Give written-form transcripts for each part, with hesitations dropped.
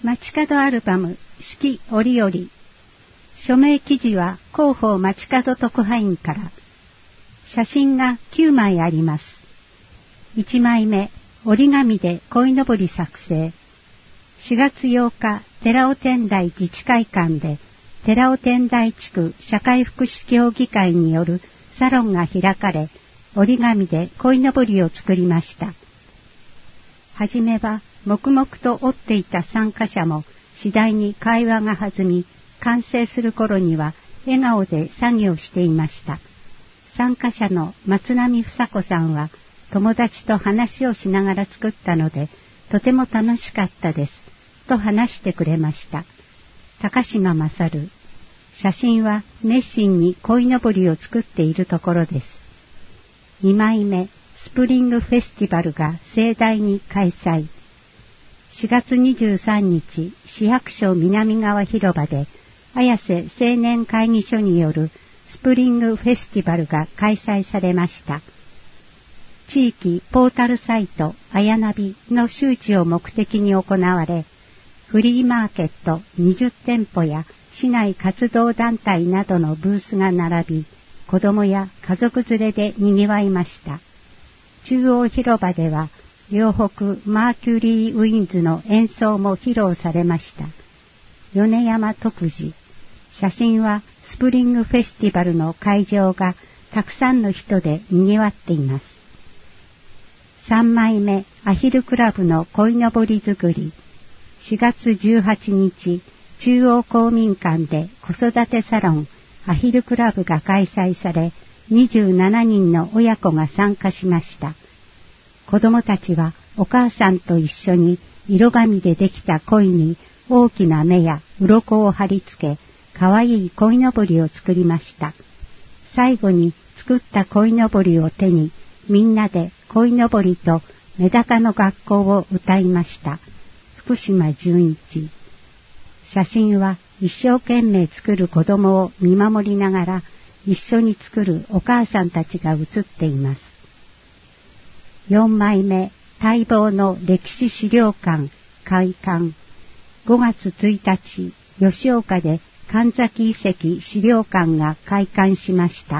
街角アルバム四季折々。署名記事は広報街角特派員から。写真が9枚あります。1枚目、折り紙で鯉のぼり作成。4月8日、寺尾天台自治会館で、寺尾天台地区社会福祉協議会によるサロンが開かれ、折り紙で鯉のぼりを作りました。はじめは黙々と折っていた参加者も次第に会話が弾み、完成する頃には笑顔で作業していました。参加者の松並房子さんは友達と話をしながら作ったのでとても楽しかったですと話してくれました。高島勝。写真は熱心に鯉のぼりを作っているところです。2枚目、スプリングフェスティバルが盛大に開催。4月23日、市役所南側広場で、綾瀬青年会議所によるスプリングフェスティバルが開催されました。地域ポータルサイトあやなびの周知を目的に行われ、フリーマーケット20店舗や市内活動団体などのブースが並び、子どもや家族連れで賑わいました。中央広場では、両北マーキュリーウィンズの演奏も披露されました。米山徳次。写真はスプリングフェスティバルの会場がたくさんの人で賑わっています。3枚目、アヒルクラブの鯉のぼり作り。4月18日、中央公民館で子育てサロンアヒルクラブが開催され、27人の親子が参加しました。子供たちはお母さんと一緒に色紙でできた鯉に大きな目や鱗を貼り付け、かわいい鯉のぼりを作りました。最後に作った鯉のぼりを手に、みんなで鯉のぼりとメダカの学校を歌いました。福島純一。写真は一生懸命作る子供を見守りながら一緒に作るお母さんたちが写っています。4枚目、待望の歴史資料館開館。5月1日、吉岡で神崎遺跡資料館が開館しました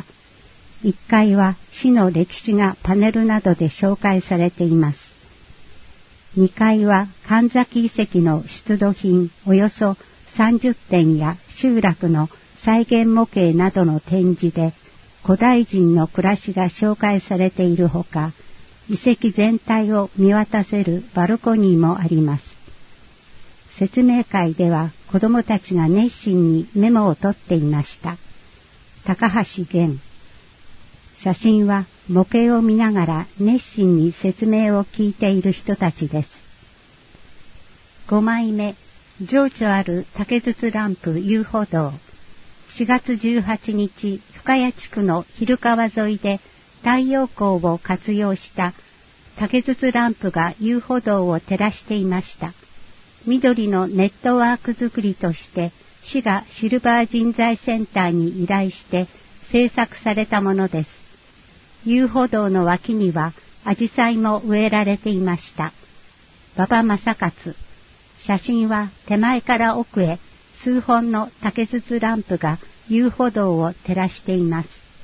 。1階は市の歴史がパネルなどで紹介されています。2階は神崎遺跡の出土品およそ30点や集落の再現模型などの展示で古代人の暮らしが紹介されているほか、遺跡全体を見渡せるバルコニーもあります。説明会では子どもたちが熱心にメモを取っていました。高橋源。写真は模型を見ながら熱心に説明を聞いている人たちです。5枚目、情緒ある竹筒ランプ遊歩道。4月18日、深谷地区の昼川沿いで太陽光を活用した竹筒ランプが遊歩道を照らしていました。緑のネットワーク作りとして市がシルバー人材センターに依頼して制作されたものです。遊歩道の脇にはアジサイも植えられていました。馬場正勝。写真は手前から奥へ数本の竹筒ランプが遊歩道を照らしています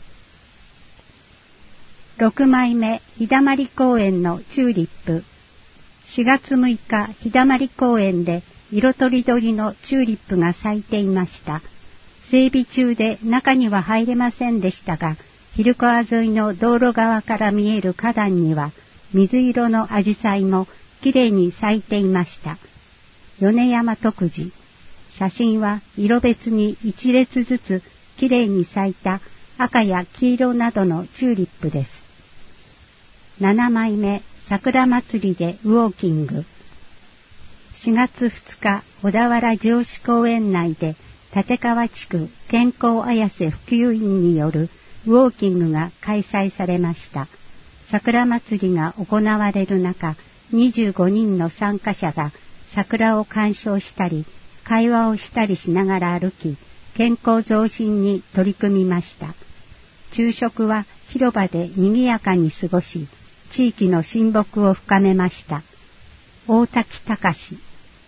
。6枚目、日だまり公園のチューリップ。4月6日、日だまり公園で色とりどりのチューリップが咲いていました。整備中で中には入れませんでしたが、昼川沿いの道路側から見える花壇には水色のアジサイもきれいに咲いていました。米山徳次。写真は色別に一列ずつきれいに咲いた赤や黄色などのチューリップです。7枚目、桜祭りでウォーキング。4月2日、小田原城址公園内で立川地区健康綾瀬普及員によるウォーキングが開催されました。桜祭りが行われる中、25人の参加者が桜を鑑賞したり、会話をしたりしながら歩き、健康増進に取り組みました。昼食は広場で賑やかに過ごし、地域の親睦を深めました。大滝隆。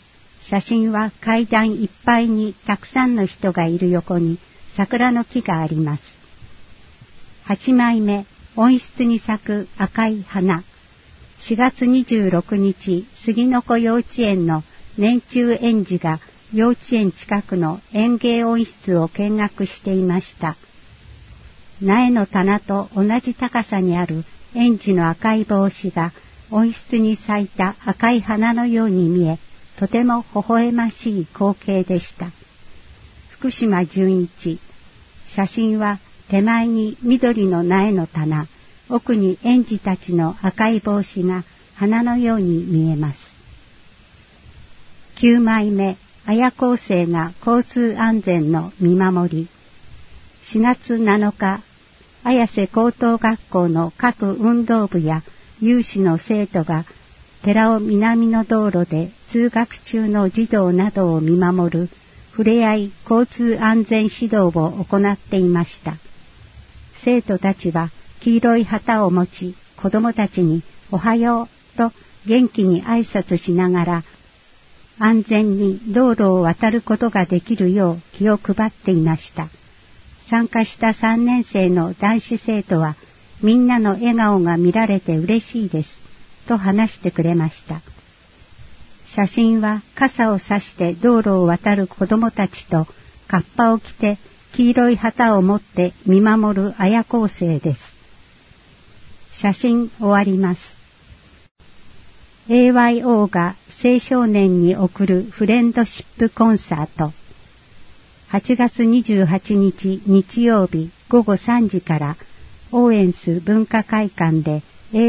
写真は階段いっぱいにたくさんの人がいる横に桜の木があります。8枚目、温室に咲く赤い花。4月26日、杉の子幼稚園の年中園児が幼稚園近くの園芸温室を見学していました。苗の棚と同じ高さにある園児の赤い帽子が温室に咲いた赤い花のように見え、とても微笑ましい光景でした。福島純一。写真は手前に緑の苗の棚、奥に園児たちの赤い帽子が花のように見えます。9枚目、綾高生が交通安全の見守り。4月7日、綾瀬高等学校の各運動部や有志の生徒が寺尾南の道路で通学中の児童などを見守るふれあい交通安全指導を行っていました。生徒たちは黄色い旗を持ち、子供たちにおはようと元気に挨拶しながら安全に道路を渡ることができるよう気を配っていました。参加した3年生の男子生徒は、みんなの笑顔が見られて嬉しいですと話してくれました。写真は傘を差して道路を渡る子供たちとカッパを着て黄色い旗を持って見守る綾高生です。写真終わります。AYO が青少年に送るフレンドシップコンサート。8月28日日曜日午後3時からオーエンス文化会館で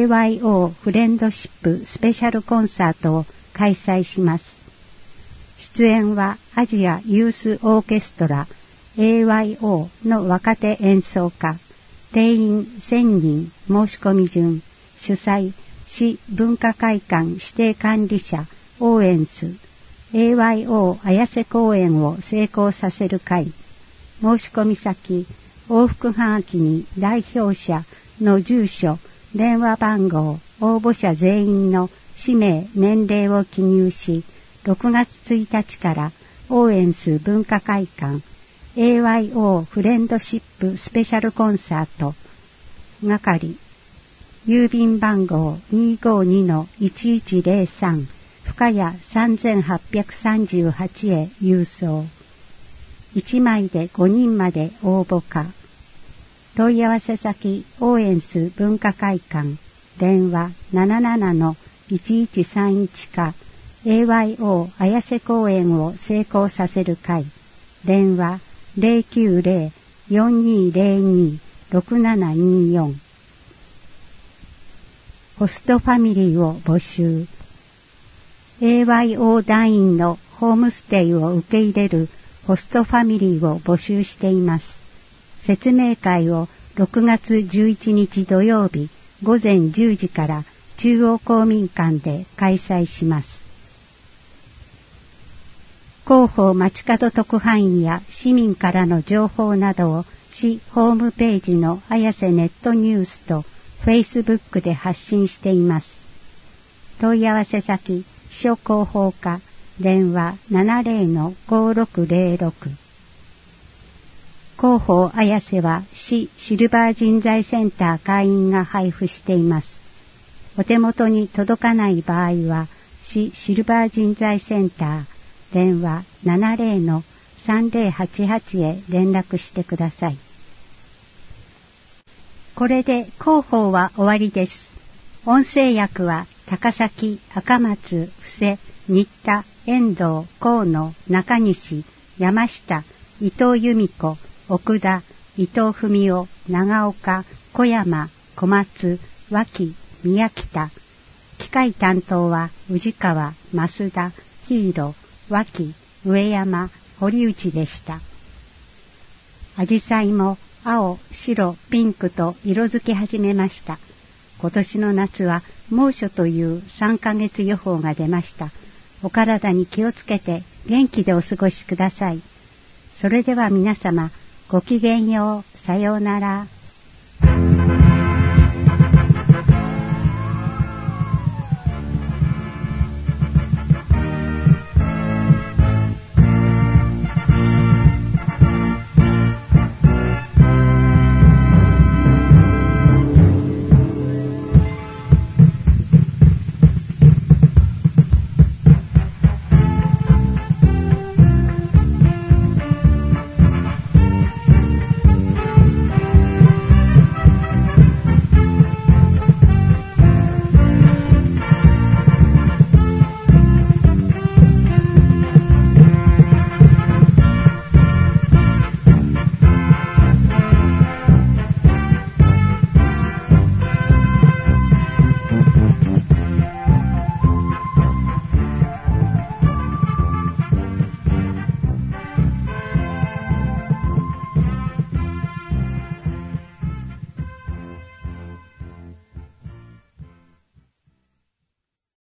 AYO フレンドシップスペシャルコンサートを開催します。出演はアジアユースオーケストラ AYO の若手演奏家、定員1000人、申し込み順、主催、市文化会館指定管理者、オーエンス、AYO 綾瀬公演を成功させる会、申し込み先、往復はがきに代表者の住所、電話番号、応募者全員の氏名、年齢を記入し、6月1日からオーエンス文化会館、AYO フレンドシップスペシャルコンサート、係、郵便番号 252-1103、深谷3838へ郵送。1枚で5人まで応募可。問い合わせ先、オーエンス文化会館、電話 77-1131 か、AYO 綾瀬公演を成功させる会、電話 090-4202-6724。ホストファミリーを募集。AYO 団員のホームステイを受け入れるホストファミリーを募集しています。説明会を6月11日土曜日午前10時から中央公民館で開催します。広報街角特派員や市民からの情報などを市ホームページの綾瀬ネットニュースとフェイスブックで発信しています。問い合わせ先、秘書広報課、電話 70-5606。広報綾瀬は市シルバー人材センター会員が配布しています。お手元に届かない場合は、市シルバー人材センター、電話 70-3088 へ連絡してください。これで広報は終わりです。音声訳は高崎、赤松、布施、新田、遠藤、河野、中西、山下、伊藤由美子、奥田、伊藤文夫、長岡、小山、小松、脇、宮北。機械担当は宇治川、増田、ヒーロ、脇、上山、堀内でした。アジサイも青、白、ピンクと色づき始めました。今年の夏は猛暑という3ヶ月予報が出ました。お体に気をつけて元気でお過ごしください。それでは皆様、ごきげんよう。さようなら。